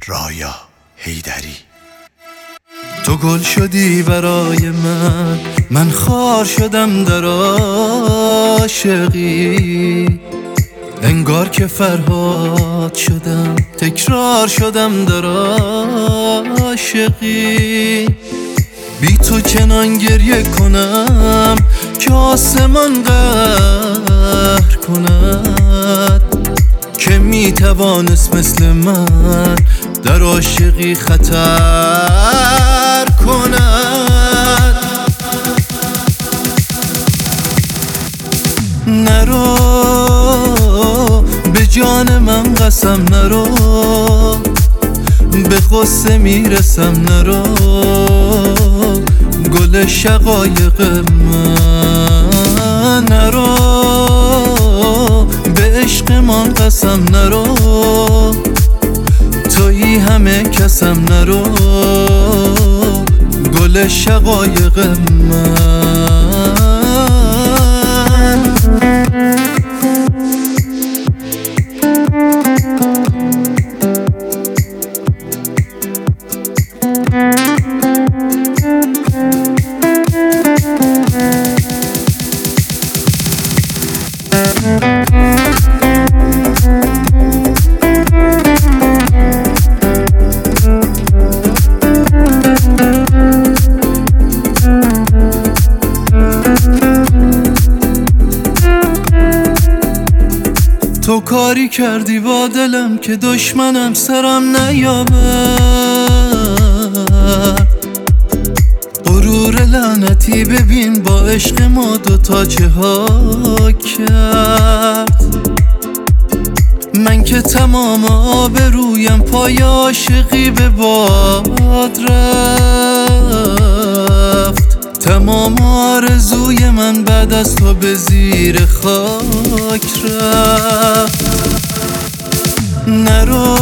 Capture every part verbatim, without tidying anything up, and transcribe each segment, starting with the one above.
رایا حیدری. تو گل شدی برای من، من خار شدم در عاشقی. انگار که فرهاد شدم، تکرار شدم در عاشقی. بی تو کنان گریه کنم که آسمان قهر کند، که می توانست مثل من در عاشقی خطر کند. نرو به جان من قسم، نرو به غصه میرسم، نرو گل شقایق من. نرو به عشقمان قسم، نرو تویی همه کسم، نرو گل شقایق من. تو کاری کردی با دلم که دشمنم سرم نیابه. غرور لعنتی ببین با عشق ما دوتا چه ها کرد. من که تمام آبرویم پای عاشقی به باد رفت. تمام آرزوی من بعد از تو به زیر خاک رفت. نرو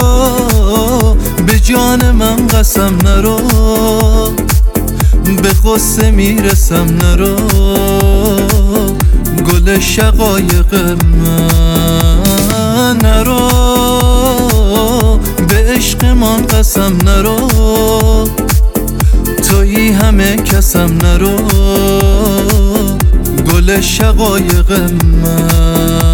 به جان من قسم، نرو به غصه میرسم، نرو گل شقایق من. نرو به عشقمان قسم، نرو تویی همه کسم، نرو گل شقایق من.